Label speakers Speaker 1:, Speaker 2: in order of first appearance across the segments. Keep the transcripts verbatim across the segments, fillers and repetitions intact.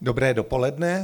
Speaker 1: Dobré dopoledne.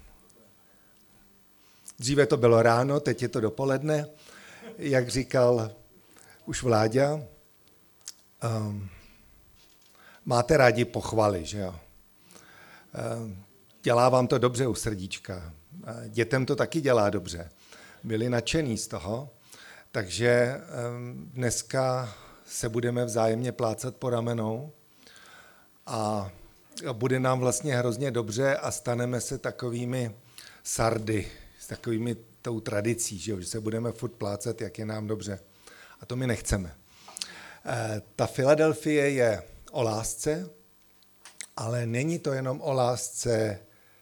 Speaker 1: Dříve to bylo ráno, teď je to dopoledne. Jak říkal už Vláďa, um, máte rádi pochvaly, že jo? Um, dělá vám to dobře u srdíčka. Dětem to taky dělá dobře. Byli nadšení z toho, takže um, dneska se budeme vzájemně plácat po ramenou a bude nám vlastně hrozně dobře a staneme se takovými sardy, s takovými tou tradicí, že, jo? Že se budeme furt plácat, jak je nám dobře. A to my nechceme. E, ta Filadelfie je o lásce, ale není to jenom o lásce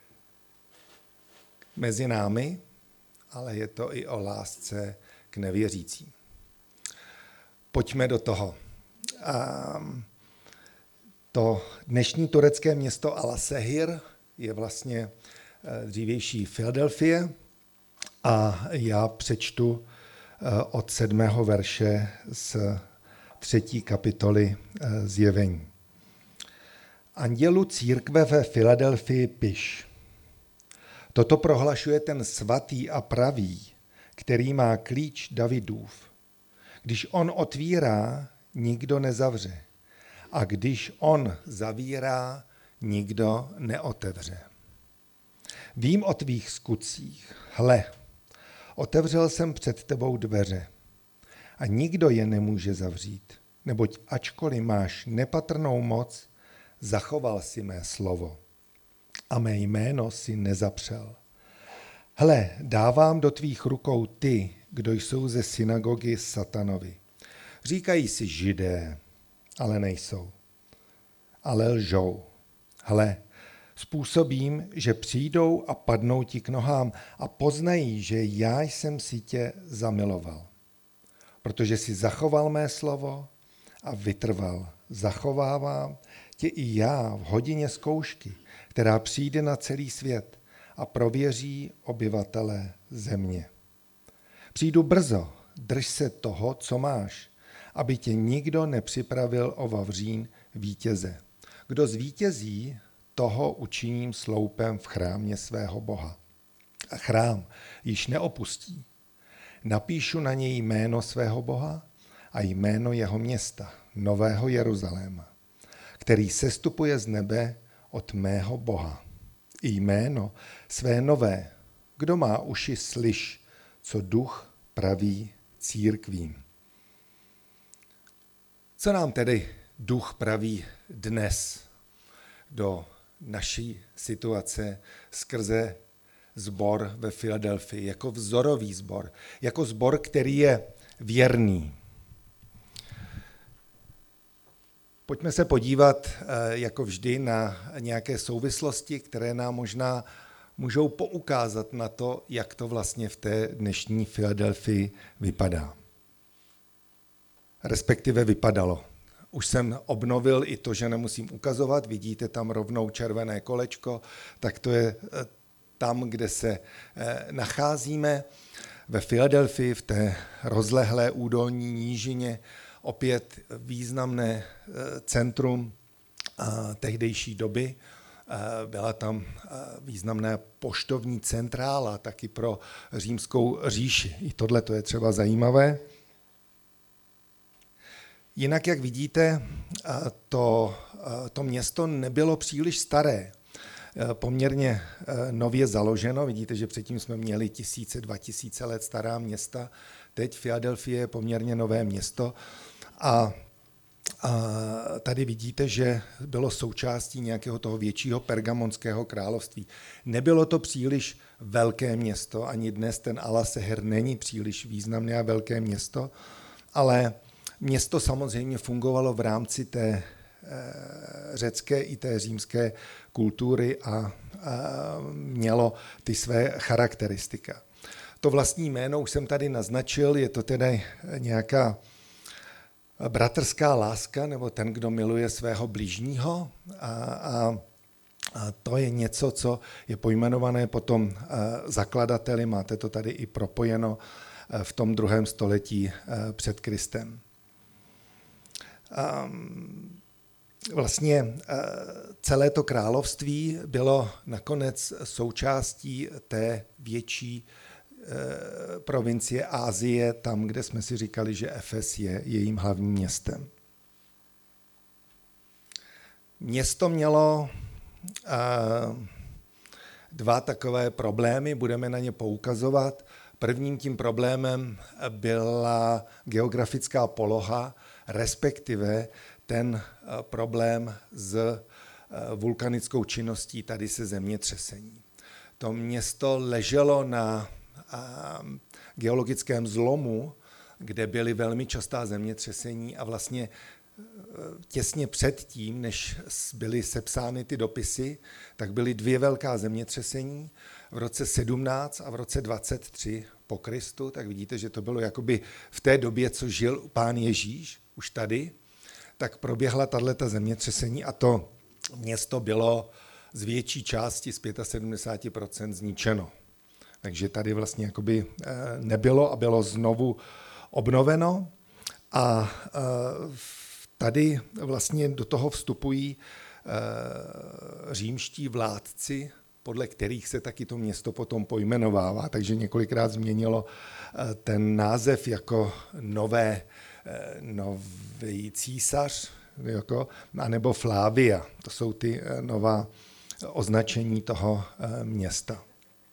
Speaker 1: mezi námi, ale je to i o lásce k nevěřícím. Pojďme do toho. Um, To dnešní turecké město Alaşehir je vlastně dřívější Filadelfie a já přečtu od sedmého verše z třetí kapitoly Zjevení. Andělu církve ve Filadelfii piš. Toto prohlašuje ten svatý a pravý, který má klíč Davidův. Když on otvírá, nikdo nezavře. A když on zavírá, nikdo neotevře. Vím o tvých skutcích. Hle, otevřel jsem před tebou dveře a nikdo je nemůže zavřít, neboť ačkoliv máš nepatrnou moc, zachoval si mé slovo a mé jméno si nezapřel. Hle, dávám do tvých rukou ty, kdo jsou ze synagogy Satanovi. Říkají si Židé, ale nejsou. Ale lžou. Hle, způsobím, že přijdou a padnou ti k nohám a poznají, že já jsem si tě zamiloval. Protože si zachoval mé slovo a vytrval. Zachovávám tě i já v hodině zkoušky, která přijde na celý svět a prověří obyvatele země. Přijdu brzo, drž se toho, co máš, aby tě nikdo nepřipravil o vavřín vítěze. Kdo zvítězí, toho učiním sloupem v chrámě svého Boha. A chrám již neopustí. Napíšu na něj jméno svého Boha a jméno jeho města, Nového Jeruzaléma, který sestupuje z nebe od mého Boha. I jméno své nové. Kdo má uši, slyš, co duch praví církvím. Co nám tedy duch praví dnes do naší situace skrze sbor ve Filadelfii, jako vzorový sbor, jako sbor, který je věrný. Pojďme se podívat, jako vždy, na nějaké souvislosti, které nám možná můžou poukázat na to, jak to vlastně v té dnešní Filadelfii vypadá. Respektive vypadalo. Už jsem obnovil i to, že nemusím ukazovat, vidíte tam rovnou červené kolečko, tak to je tam, kde se nacházíme, ve Filadelfii, v té rozlehlé údolní nížině, opět významné centrum tehdejší doby. Byla tam významná poštovní centrála taky pro římskou říši. I tohle to je třeba zajímavé. Jinak, jak vidíte, to, to město nebylo příliš staré. Poměrně nově založeno. Vidíte, že předtím jsme měli tisíce, dva tisíce let stará města. Teď Filadelfie je poměrně nové město. A, a tady vidíte, že bylo součástí nějakého toho většího pergamonského království. Nebylo to příliš velké město, ani dnes ten Alaşehir není příliš významné a velké město, ale město samozřejmě fungovalo v rámci té řecké i té římské kultury a, a mělo ty své charakteristika. To vlastní jméno už jsem tady naznačil, je to tedy nějaká bratrská láska, nebo ten, kdo miluje svého bližního a, a, a to je něco, co je pojmenované potom zakladateli, máte to tady i propojeno v tom druhém století před Kristem. Um, vlastně celé to království bylo nakonec součástí té větší provincie Asie, tam, kde jsme si říkali, že Efes je jejím hlavním městem. Město mělo dva takové problémy, budeme na ně poukazovat. Prvním tím problémem byla geografická poloha, respektive ten problém s vulkanickou činností, tady se zemětřesení. To město leželo na geologickém zlomu, kde byly velmi častá zemětřesení a vlastně těsně předtím, než byly sepsány ty dopisy, tak byly dvě velká zemětřesení v roce sedmnáct a v roce dvacet tři po Kristu, tak vidíte, že to bylo jakoby v té době, co žil pán Ježíš, už tady, tak proběhla tato zemětřesení a to město bylo z větší části, z sedmdesát pět procent zničeno. Takže tady vlastně jakoby nebylo a bylo znovu obnoveno a tady vlastně do toho vstupují římští vládci, podle kterých se taky to město potom pojmenovává, takže několikrát změnilo ten název jako nové, nový císař, jako, anebo Flávia. To jsou ty nová označení toho města.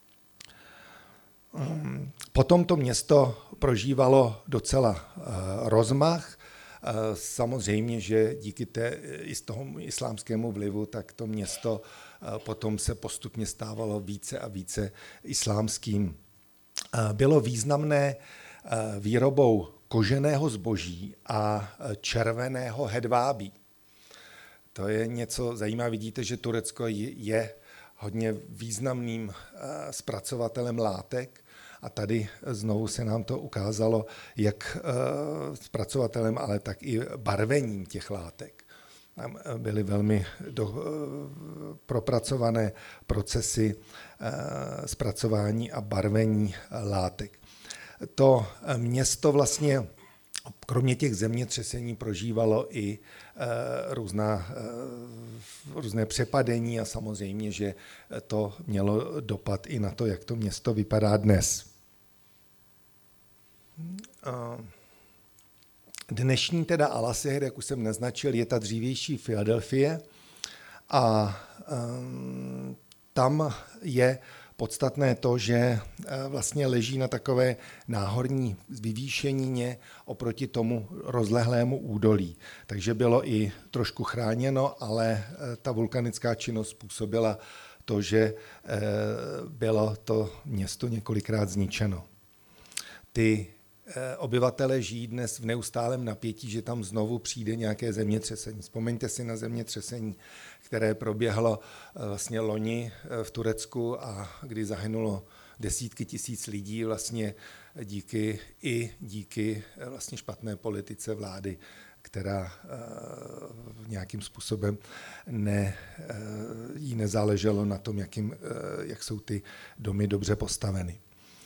Speaker 1: Potom to město prožívalo docela rozmach. Samozřejmě, že díky té, i z toho islámskému vlivu, tak to město potom se postupně stávalo více a více islámským. Bylo významné výrobou koženého zboží a červeného hedvábí. To je něco zajímavé. Vidíte, že Turecko je hodně významným zpracovatelem látek a tady znovu se nám to ukázalo, jak zpracovatelem, ale tak i barvením těch látek. Tam byly velmi do, propracované procesy zpracování a barvení látek. To město vlastně kromě těch zemětřesení prožívalo i různá, různé přepadení a samozřejmě, že to mělo dopad i na to, jak to město vypadá dnes. Dnešní teda Al-Asir, jak už jsem naznačil, je ta dřívější Filadelfie a tam je podstatné to, že vlastně leží na takové náhorní vyvýšenině oproti tomu rozlehlému údolí. Takže bylo i trošku chráněno, ale ta vulkanická činnost způsobila to, že bylo to město několikrát zničeno. Ty obyvatelé žijí dnes v neustálém napětí, že tam znovu přijde nějaké zemětřesení. Vzpomeňte si na zemětřesení, které proběhlo vlastně loni v Turecku a kdy zahynulo desítky tisíc lidí vlastně díky i díky vlastně špatné politice vlády, která nějakým způsobem ne, jí nezáleželo na tom, jakým, jak jsou ty domy dobře postaveny.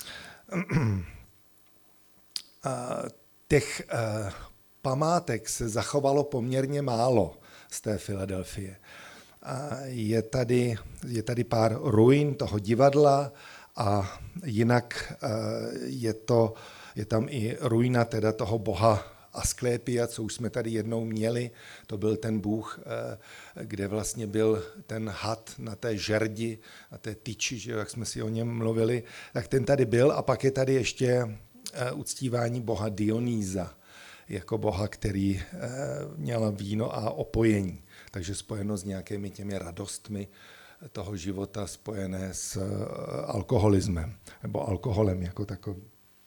Speaker 1: Těch památek se zachovalo poměrně málo z té Filadelfie. Je tady, je tady pár ruin toho divadla a jinak je, to, je tam i ruina teda toho boha Asklepia, co už jsme tady jednou měli. To byl ten bůh, kde vlastně byl ten had na té žerdi, na té tyči, že jak jsme si o něm mluvili, tak ten tady byl a pak je tady ještě uctívání boha Dionýza, jako boha, který měl víno a opojení, takže spojeno s nějakými těmi radostmi toho života spojené s alkoholismem, nebo alkoholem jako takový.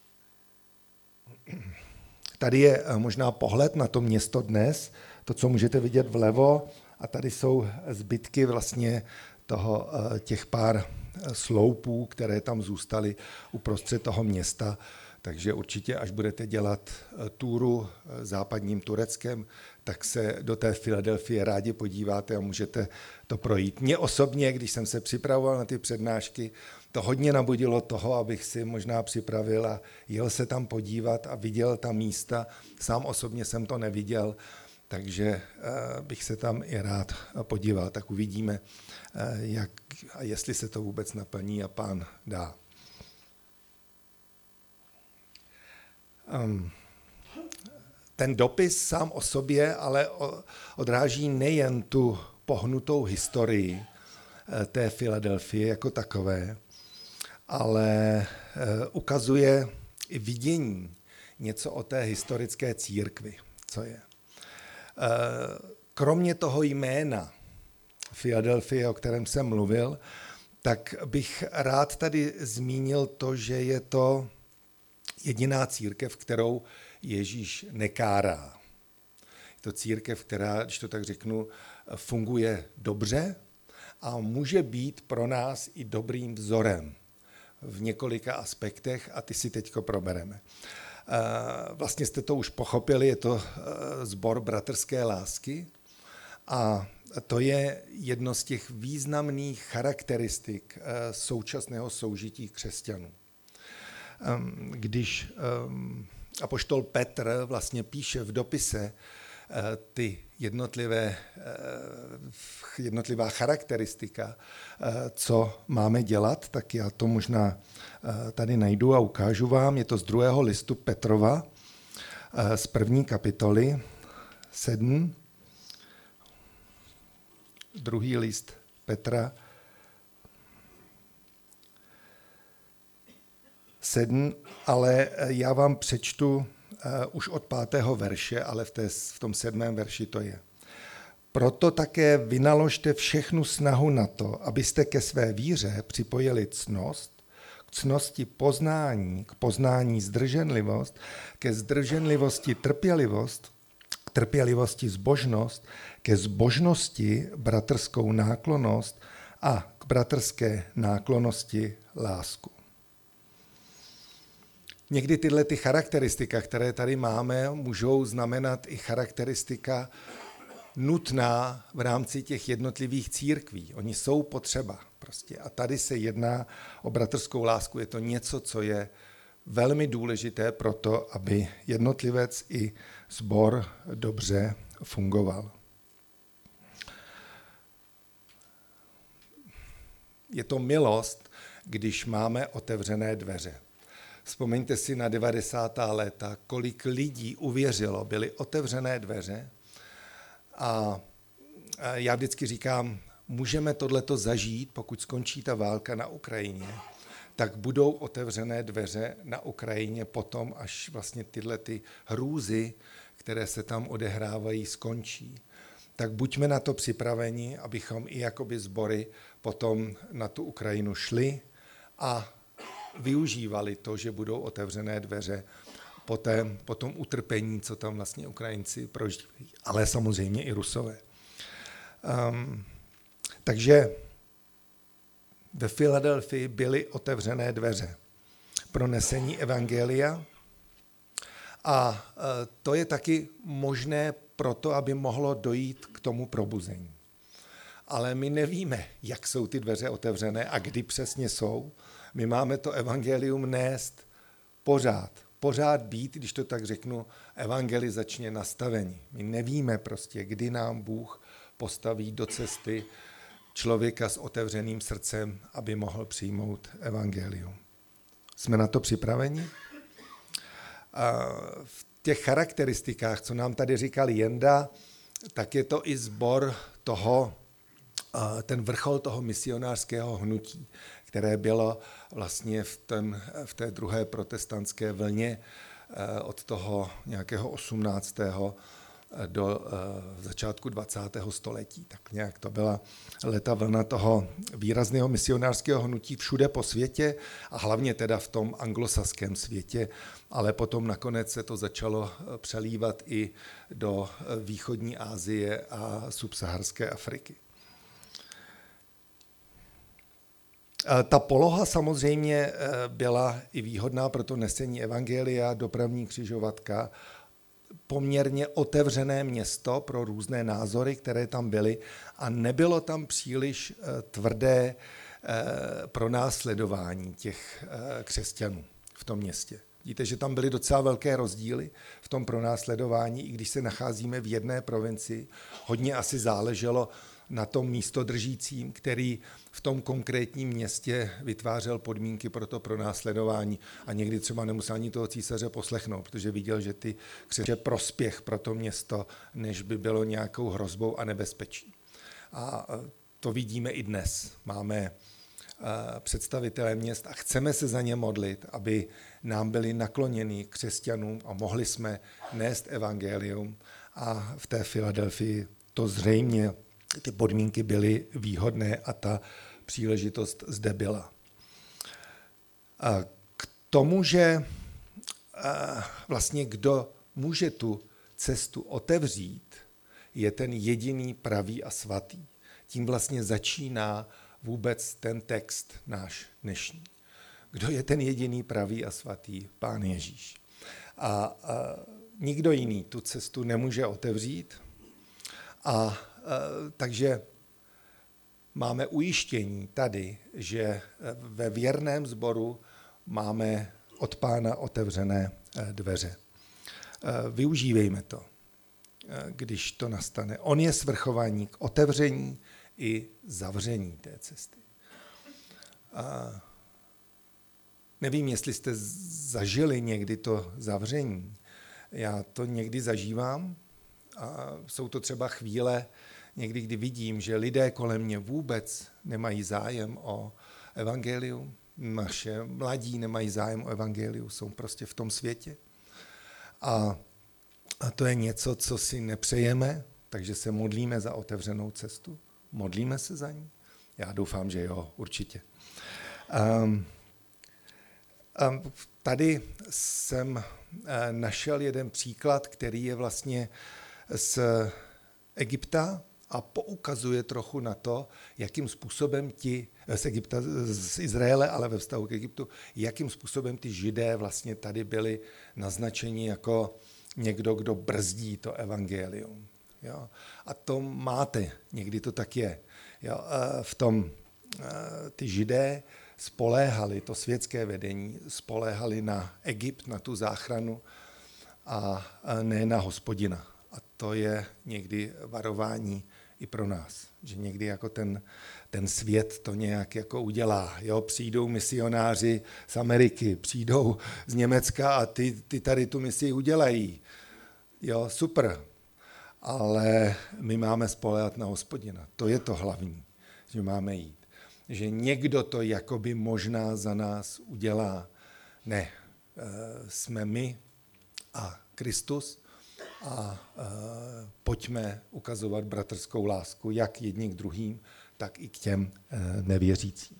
Speaker 1: Tady je možná pohled na to město dnes, to, co můžete vidět vlevo, a tady jsou zbytky vlastně toho, těch pár sloupů, které tam zůstaly uprostřed toho města. Takže určitě, až budete dělat túru západním Tureckem, tak se do té Filadelfie rádi podíváte a můžete to projít. Mně osobně, když jsem se připravoval na ty přednášky, to hodně nabudilo toho, abych si možná připravil a jel se tam podívat a viděl ta místa. Sám osobně jsem to neviděl takže bych se tam i rád podíval. Tak uvidíme, jak a jestli se to vůbec naplní a Pán dá. Um, ten dopis sám o sobě ale odráží nejen tu pohnutou historii té Filadelfie jako takové, ale ukazuje i vidění něco o té historické církvi, co je. Kromě toho jména Filadelfie, o kterém jsem mluvil, tak bych rád tady zmínil to, že je to jediná církev, kterou Ježíš nekárá. Je to církev, která, když to tak řeknu, funguje dobře a může být pro nás i dobrým vzorem v několika aspektech a ty si teďko probereme. Vlastně jste to už pochopili, je to sbor bratrské lásky a to je jedno z těch významných charakteristik současného soužití křesťanů. Když apoštol Petr vlastně píše v dopise ty jednotlivé, jednotlivá charakteristika, co máme dělat, tak já to možná tady najdu a ukážu vám. Je to z druhého listu Petrova, z první kapitoly, sedm. Druhý list Petra, sedm, ale já vám přečtu uh, už od pátého verše, ale v, té, v tom sedmém verši to je. Proto také vynaložte všechnu snahu na to, abyste ke své víře připojili ctnost, k ctnosti poznání, k poznání zdrženlivost, ke zdrženlivosti trpělivost, k trpělivosti zbožnost, ke zbožnosti bratrskou náklonnost a k bratrské náklonnosti lásku. Někdy tyhle ty charakteristika, které tady máme, můžou znamenat i charakteristika nutná v rámci těch jednotlivých církví. Oni jsou potřeba prostě. A tady se jedná o bratrskou lásku. Je to něco, co je velmi důležité pro to, aby jednotlivec i sbor dobře fungoval. Je to milost, když máme otevřené dveře. Vzpomeňte si na devadesátá léta, kolik lidí uvěřilo, byly otevřené dveře a já vždycky říkám, můžeme tohleto zažít, pokud skončí ta válka na Ukrajině, tak budou otevřené dveře na Ukrajině potom, až vlastně tyhle ty hrůzy, které se tam odehrávají, skončí. Tak buďme na to připraveni, abychom i jakoby sbory potom na tu Ukrajinu šli a využívali to, že budou otevřené dveře po, té, po tom utrpení, co tam vlastně Ukrajinci prožívají, ale samozřejmě i Rusové. Um, takže ve Filadelfii byly otevřené dveře pro nesení evangelia a to je taky možné proto, aby mohlo dojít k tomu probuzení. Ale my nevíme, jak jsou ty dveře otevřené a kdy přesně jsou. My máme to evangelium nést pořád. Pořád být, když to tak řeknu, evangelizačně nastavení. My nevíme prostě, kdy nám Bůh postaví do cesty člověka s otevřeným srdcem, aby mohl přijmout evangelium. Jsme na to připraveni? A v těch charakteristikách, co nám tady říkal Jenda, tak je to i sbor toho, ten vrchol toho misionářského hnutí, které bylo vlastně v, ten, v té druhé protestantské vlně od toho nějakého osmnáctého do začátku dvacátého století. Tak nějak to byla leta vlna toho výrazného misionářského hnutí všude po světě a hlavně teda v tom anglosaském světě, ale potom nakonec se to začalo přelívat i do východní Asie a subsaharské Afriky. Ta poloha samozřejmě byla i výhodná pro to nesení evangelia, dopravní křižovatka, poměrně otevřené město pro různé názory, které tam byly a nebylo tam příliš tvrdé pronásledování těch křesťanů v tom městě. Vidíte, že tam byly docela velké rozdíly v tom pronásledování, i když se nacházíme v jedné provincii. Hodně asi záleželo na tom místodržícím, který v tom konkrétním městě vytvářel podmínky pro to pronásledování a někdy třeba nemusel ani toho císaře poslechnout, protože viděl, že ty křesťané prospěch pro to město, než by bylo nějakou hrozbou a nebezpečí. A to vidíme i dnes. Máme představitelé měst a chceme se za ně modlit, aby nám byli nakloněni křesťanům a mohli jsme nést evangelium. A v té Filadelfii to zřejmě ty podmínky byly výhodné a ta příležitost zde byla. A k tomu, že vlastně kdo může tu cestu otevřít, je ten jediný pravý a svatý. Tím vlastně začíná vůbec ten text náš dnešní. Kdo je ten jediný pravý a svatý? Pán Ježíš. A, a nikdo jiný tu cestu nemůže otevřít. A, a takže máme ujištění tady, že ve věrném sboru máme od Pána otevřené dveře. Využívejme to, když to nastane. On je svrchovaný k otevření i zavření té cesty. A nevím, jestli jste zažili někdy to zavření. Já to někdy zažívám a jsou to třeba chvíle, někdy, kdy vidím, že lidé kolem mě vůbec nemají zájem o evangelium, naše mladí nemají zájem o evangelium, jsou prostě v tom světě. A, a to je něco, co si nepřejeme, takže se modlíme za otevřenou cestu. Modlíme se za ní? Já doufám, že jo, určitě. Um, um, tady jsem uh, našel jeden příklad, který je vlastně z Egypta a poukazuje trochu na to, jakým způsobem ti, z Egypta, z Izraele, ale ve vztahu k Egyptu, jakým způsobem ty Židé vlastně tady byli naznačeni jako někdo, kdo brzdí to evangelium. Jo? A to máte, někdy to tak je. Jo? V tom ty Židé spoléhali, to světské vedení, spoléhali na Egypt, na tu záchranu a ne na Hospodina. A to je někdy varování i pro nás, že někdy jako ten, ten svět to nějak jako udělá. Jo? Přijdou misionáři z Ameriky, přijdou z Německa a ty, ty tady tu misi udělají. Jo, super. Ale my máme spoléhat na Hospodina. To je to hlavní, že máme jít. Že někdo to jakoby možná za nás udělá. Ne, jsme my a Kristus a pojďme ukazovat bratrskou lásku jak jedním k druhým, tak i k těm nevěřícím.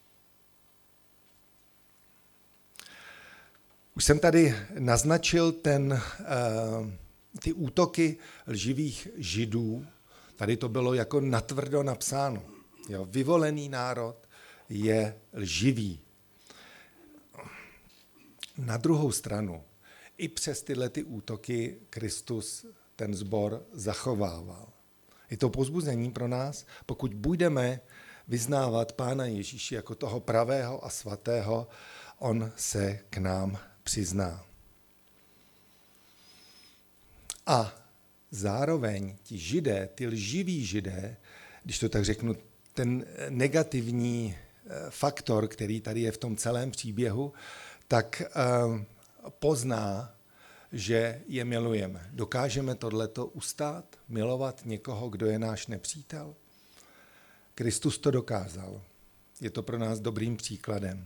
Speaker 1: Už jsem tady naznačil ten ty útoky lživých Židů, tady to bylo jako natvrdo napsáno. Jo, vyvolený národ je lživý. Na druhou stranu, i přes tyhle ty útoky Kristus ten sbor zachovával. Je to povzbuzení pro nás, pokud budeme vyznávat Pána Ježíše jako toho pravého a svatého, on se k nám přizná. A zároveň ti Židé, ty lživí Židé, když to tak řeknu, ten negativní faktor, který tady je v tom celém příběhu, tak pozná, že je milujeme. Dokážeme tohleto ustát, milovat někoho, kdo je náš nepřítel? Kristus to dokázal. Je to pro nás dobrým příkladem.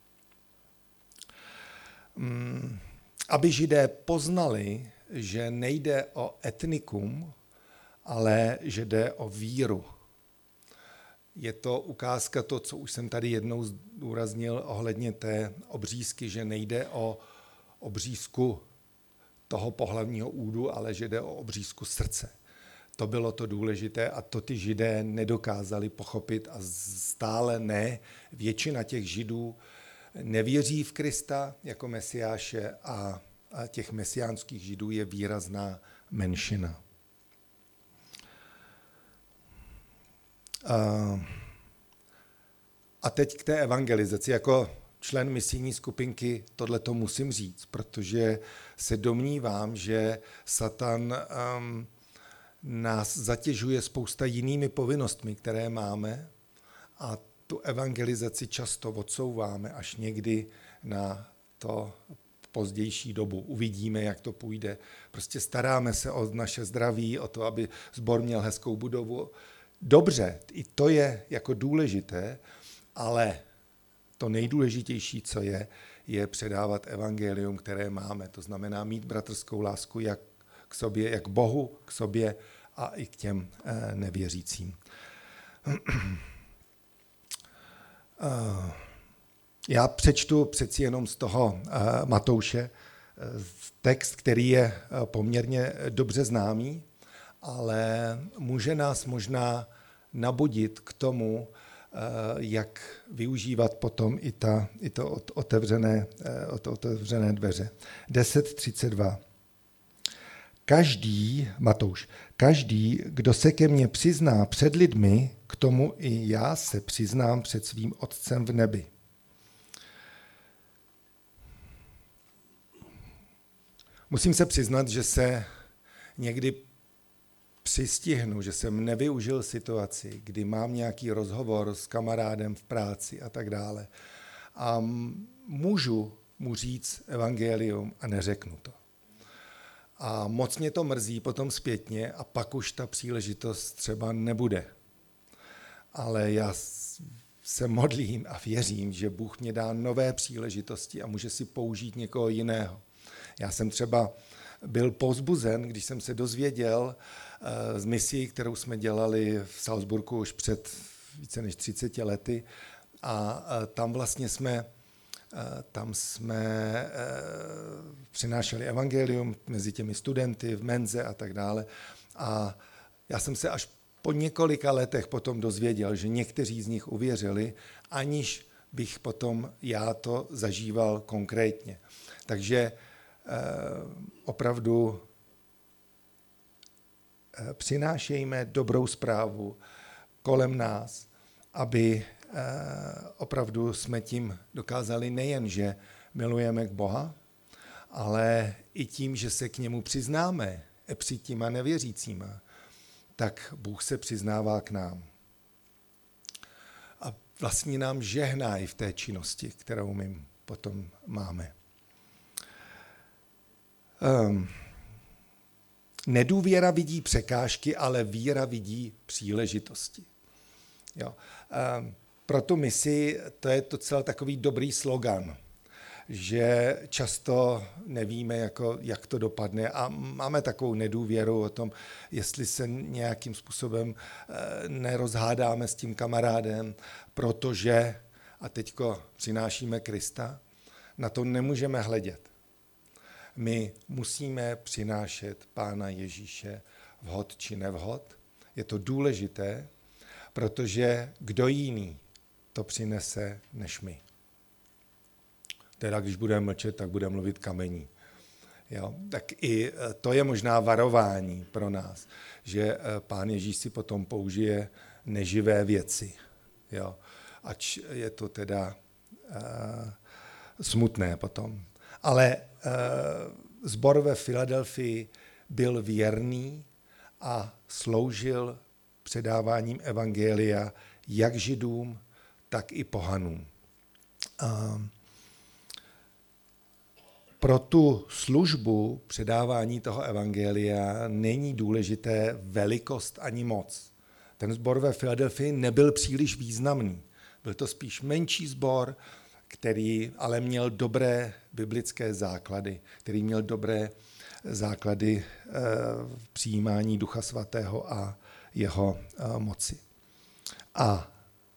Speaker 1: Aby Židé poznali, že nejde o etnikum, ale že jde o víru. Je to ukázka to, co už jsem tady jednou zdůraznil ohledně té obřízky, že nejde o obřízku toho pohlavního údu, ale že jde o obřízku srdce. To bylo to důležité a to ty Židé nedokázali pochopit a stále ne. Většina těch Židů nevěří v Krista jako Mesiáše a a těch mesiánských Židů je výrazná menšina. A teď k té evangelizaci. Jako člen misijní skupinky tohleto musím říct, protože se domnívám, že Satan um, nás zatěžuje spousta jinými povinnostmi, které máme, a tu evangelizaci často odsouváme až někdy na to pozdější dobu. Uvidíme, jak to půjde. Prostě staráme se o naše zdraví, o to, aby sbor měl hezkou budovu. Dobře, i to je jako důležité, ale to nejdůležitější, co je, je předávat evangelium, které máme. To znamená mít bratrskou lásku jak k sobě, jak k Bohu, k sobě a i k těm nevěřícím. Já přečtu přeci jenom z toho Matouše text, který je poměrně dobře známý, ale může nás možná nabudit k tomu, jak využívat potom i, ta, i to otevřené, otevřené dveře. deset třicet dva. Každý, Matouš, každý, kdo se ke mně přizná před lidmi, k tomu i já se přiznám před svým Otcem v nebi. Musím se přiznat, že se někdy přistihnu, že jsem nevyužil situaci, kdy mám nějaký rozhovor s kamarádem v práci a tak dále. A můžu mu říct evangelium a neřeknu to. A moc mě to mrzí potom zpětně a pak už ta příležitost třeba nebude. Ale já se modlím a věřím, že Bůh mě dá nové příležitosti a může si použít někoho jiného. Já jsem třeba byl povzbuzen, když jsem se dozvěděl z misí, kterou jsme dělali v Salzburgu už před více než třiceti lety, a tam vlastně jsme, tam jsme přinášeli evangelium mezi těmi studenty v menze a tak dále. A já jsem se až po několika letech potom dozvěděl, že někteří z nich uvěřili, aniž bych potom já to zažíval konkrétně. Takže opravdu přinášejme dobrou zprávu kolem nás, aby opravdu jsme tím dokázali nejen, že milujeme Boha, ale i tím, že se k němu přiznáme před těma nevěřícíma, tak Bůh se přiznává k nám. A vlastně nám žehná i v té činnosti, kterou my potom máme. Um, nedůvěra vidí překážky, ale víra vidí příležitosti. Jo. Um, pro tu misi to je docela takový dobrý slogan, že často nevíme, jako, jak to dopadne a máme takovou nedůvěru o tom, jestli se nějakým způsobem nerozhádáme s tím kamarádem, protože, a teďko přinášíme Krista, na to nemůžeme hledět. My musíme přinášet Pána Ježíše vhod či nevhod. Je to důležité, protože kdo jiný to přinese než my. Teda když budeme mlčet, tak bude mluvit kamení. Jo? Tak i to je možná varování pro nás, že Pán Ježíš si potom použije neživé věci. Jo? Ač je to teda uh, smutné potom. Ale uh, sbor ve Filadelfii byl věrný a sloužil předáváním evangelia jak Židům, tak i pohanům. Uh, Pro tu službu předávání toho evangelia není důležité velikost ani moc. Ten sbor ve Filadelfii nebyl příliš významný. Byl to spíš menší sbor, který ale měl dobré biblické základy, který měl dobré základy eh, přijímání Ducha Svatého a jeho eh, moci. A,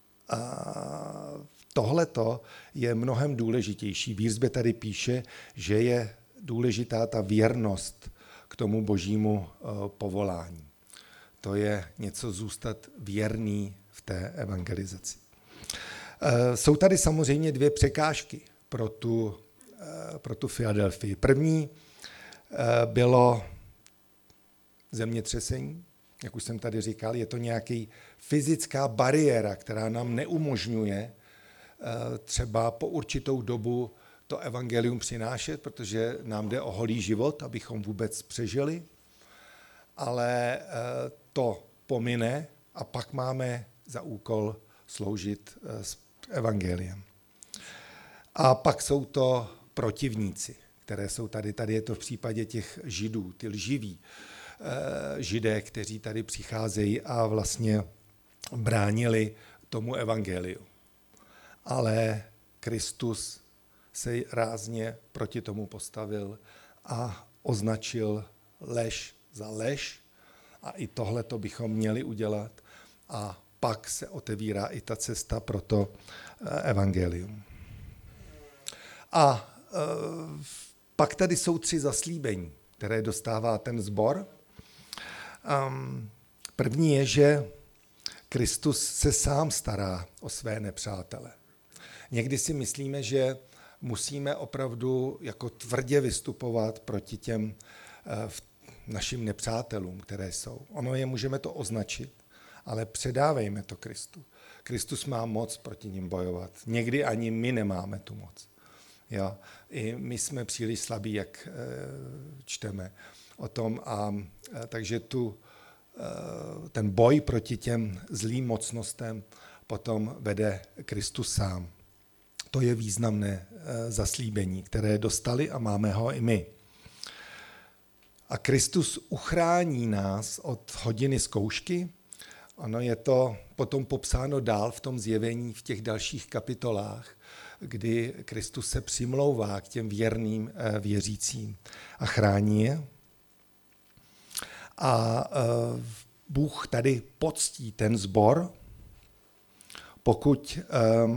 Speaker 1: a tohleto je mnohem důležitější. Výzbě tady píše, že je důležitá ta věrnost k tomu božímu povolání. To je něco zůstat věrný v té evangelizaci. Jsou tady samozřejmě dvě překážky pro tu, pro tu Filadelfii. První bylo zemětřesení. Jak už jsem tady říkal, je to nějaký fyzická bariéra, která nám neumožňuje třeba po určitou dobu to evangelium přinášet, protože nám jde o holý život, abychom vůbec přežili, ale to pomine a pak máme za úkol sloužit s evangeliem. A pak jsou to protivníci, které jsou tady. Tady je to v případě těch židů, ty lživí židé, kteří tady přicházejí a vlastně bránili tomu evangeliu. Ale Kristus se rázně proti tomu postavil a označil lež za lež. A i tohle to bychom měli udělat. A pak se otevírá i ta cesta pro to evangelium. A e, pak tady jsou tři zaslíbení, které dostává ten sbor. Um, první je, že Kristus se sám stará o své nepřátele. Někdy si myslíme, že musíme opravdu jako tvrdě vystupovat proti těm uh, našim nepřátelům, které jsou. Ono je, můžeme to označit, ale předávejme to Kristu. Kristus má moc proti nim bojovat. Někdy ani my nemáme tu moc. Jo? I my jsme příliš slabí, jak e, čteme o tom. A, e, takže tu, e, ten boj proti těm zlým mocnostem potom vede Kristus sám. To je významné e, zaslíbení, které dostali a máme ho i my. A Kristus uchrání nás od hodiny zkoušky. Ono je to potom popsáno dál v tom zjevení v těch dalších kapitolách, kdy Kristus se přimlouvá k těm věrným věřícím a chrání je. A Bůh tady poctí ten sbor, pokud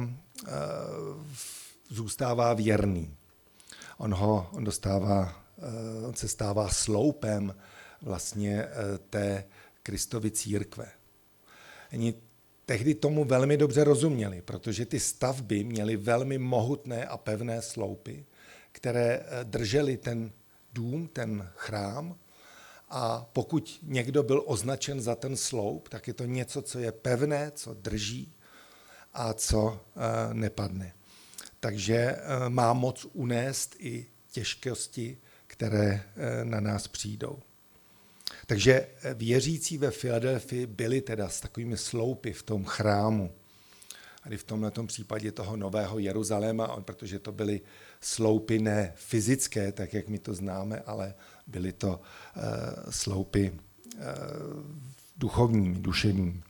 Speaker 1: zůstává věrný. On ho on dostává, on se stává sloupem vlastně té Kristovy církve. Oni tehdy tomu velmi dobře rozuměli, protože ty stavby měly velmi mohutné a pevné sloupy, které držely ten dům, ten chrám. A pokud někdo byl označen za ten sloup, tak je to něco, co je pevné, co drží a co nepadne. Takže má moc unést i těžkosti, které na nás přijdou. Takže věřící ve Filadelfii byli teda s takovými sloupy v tom chrámu. A v tomto případě toho Nového Jeruzaléma, protože to byly sloupy ne fyzické, tak jak my to známe, ale byly to uh, sloupy uh, duchovní, duševní.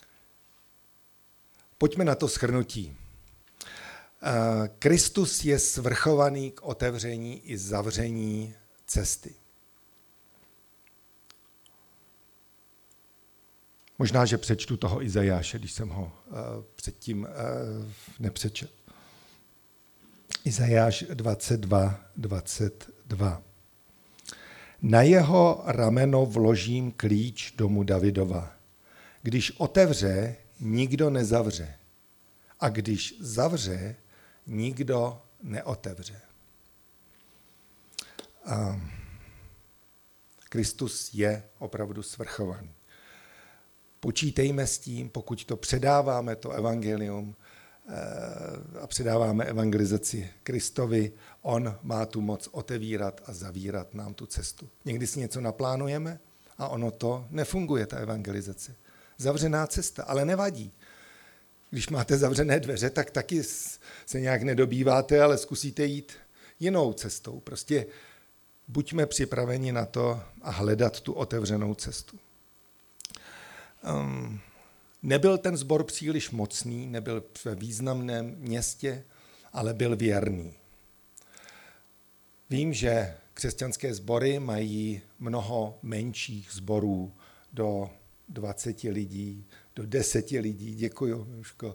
Speaker 1: Pojďme na to shrnutí. Uh, Kristus je svrchovaný k otevření i zavření cesty. Možná, že přečtu toho Izajáše, když jsem ho uh, předtím uh, nepřečetl. Izajáš dvacet dva, dvacet dva. Na jeho rameno vložím klíč domu Davidova. Když otevře, nikdo nezavře. A když zavře, nikdo neotevře. A Kristus je opravdu svrchovaný. Počítejme s tím, pokud to předáváme, to evangelium, a předáváme evangelizaci Kristovi, on má tu moc otevírat a zavírat nám tu cestu. Někdy si něco naplánujeme a ono to nefunguje, ta evangelizace. Zavřená cesta, ale nevadí. Když máte zavřené dveře, tak taky se nějak nedobýváte, ale zkusíte jít jinou cestou. Prostě buďme připraveni na to a hledat tu otevřenou cestu. Um, nebyl ten sbor příliš mocný, nebyl ve významném městě, ale byl věrný. Vím, že křesťanské sbory mají mnoho menších sborů do dvaceti lidí, do deseti lidí. Děkuju, Miluško.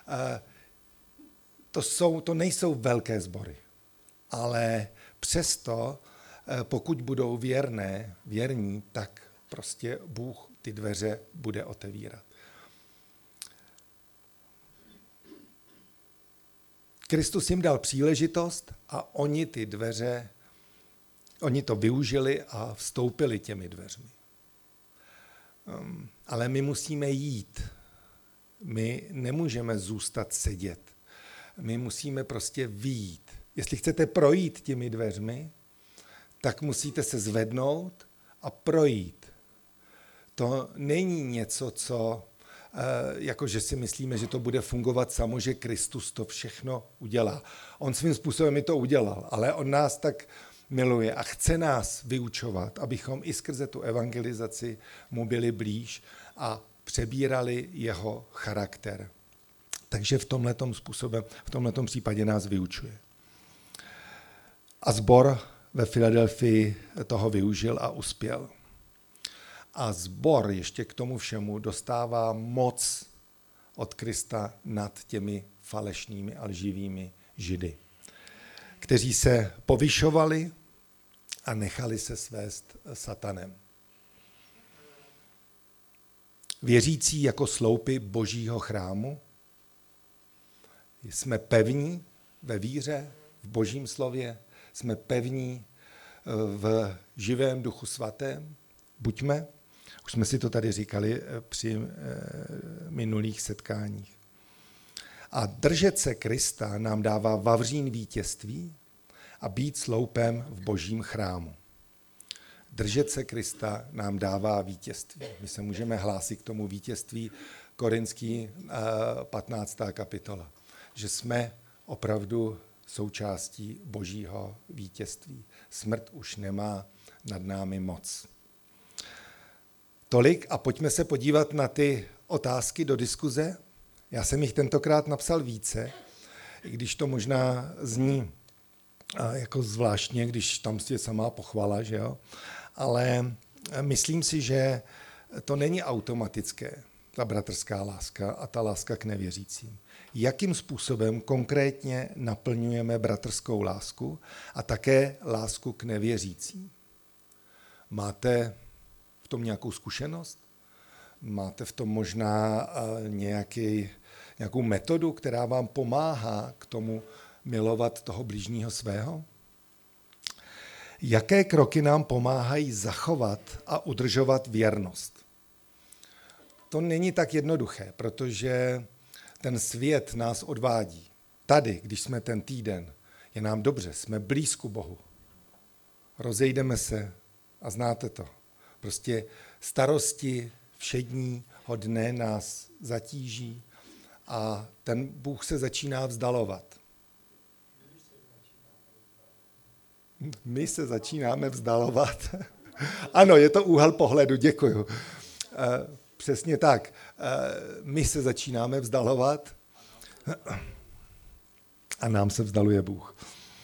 Speaker 1: To, jsou, to nejsou velké sbory, ale přesto, pokud budou věrné, věrní, tak prostě Bůh ty dveře bude otevírat. Kristus jim dal příležitost a oni ty dveře, oni to využili a vstoupili těmi dveřmi. Um, ale my musíme jít. My nemůžeme zůstat sedět. My musíme prostě vyjít. Jestli chcete projít těmi dveřmi, tak musíte se zvednout a projít. To není něco, co, jako že si myslíme, že to bude fungovat samo, že Kristus to všechno udělá. On svým způsobem i to udělal, ale on nás tak miluje a chce nás vyučovat, abychom i skrze tu evangelizaci mu byli blíž a přebírali jeho charakter. Takže v tomhletom způsobem, v tomhletom případě nás vyučuje. A sbor ve Filadelfii toho využil a uspěl. A sbor ještě k tomu všemu dostává moc od Krista nad těmi falešnými a lživými židy, kteří se povyšovali a nechali se svést satanem. Věřící jako sloupy Božího chrámu jsme pevní ve víře, v Božím slově, jsme pevní v živém Duchu svatém. Buďme, už jsme si to tady říkali při minulých setkáních. A držet se Krista nám dává vavřín vítězství a být sloupem v Božím chrámu. Držet se Krista nám dává vítězství. My se můžeme hlásit k tomu vítězství, Korinský patnáctá kapitola, že jsme opravdu součástí Božího vítězství. Smrt už nemá nad námi moc. Tolik a pojďme se podívat na ty otázky do diskuze. Já jsem jich tentokrát napsal více, i když to možná zní jako zvláštně, když tam je samá pochvala, že jo? Ale myslím si, že to není automatické, ta bratrská láska a ta láska k nevěřícím. Jakým způsobem konkrétně naplňujeme bratrskou lásku a také lásku k nevěřícím? Máte v tom nějakou zkušenost? Máte v tom možná nějaký, nějakou metodu, která vám pomáhá k tomu milovat toho bližního svého? Jaké kroky nám pomáhají zachovat a udržovat věrnost? To není tak jednoduché, protože ten svět nás odvádí. Tady, když jsme ten týden, je nám dobře, jsme blízku Bohu. Rozejdeme se a znáte to. Prostě starosti všedního dne nás zatíží a ten Bůh se začíná vzdalovat. My se začínáme vzdalovat. Ano, je to úhel pohledu, děkuju. Přesně tak. My se začínáme vzdalovat a nám se vzdaluje Bůh.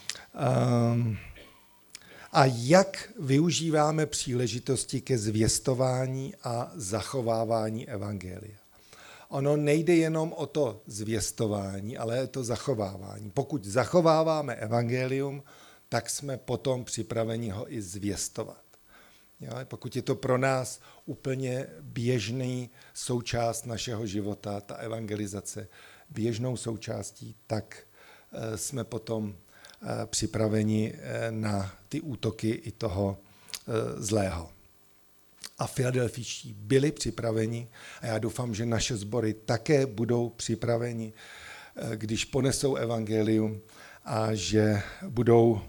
Speaker 1: A jak využíváme příležitosti ke zvěstování a zachovávání evangelia? Ono nejde jenom o to zvěstování, ale to zachovávání. Pokud zachováváme evangelium, tak jsme potom připraveni ho i zvěstovat. Jo? Pokud je to pro nás úplně běžný součást našeho života, ta evangelizace, běžnou součástí, tak jsme potom připraveni na ty útoky i toho zlého. A Filadelfijští byli připraveni a já doufám, že naše sbory také budou připraveni, když ponesou evangelium a že budou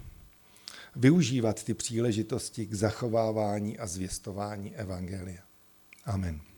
Speaker 1: využívat ty příležitosti k zachovávání a zvěstování evangelia. Amen.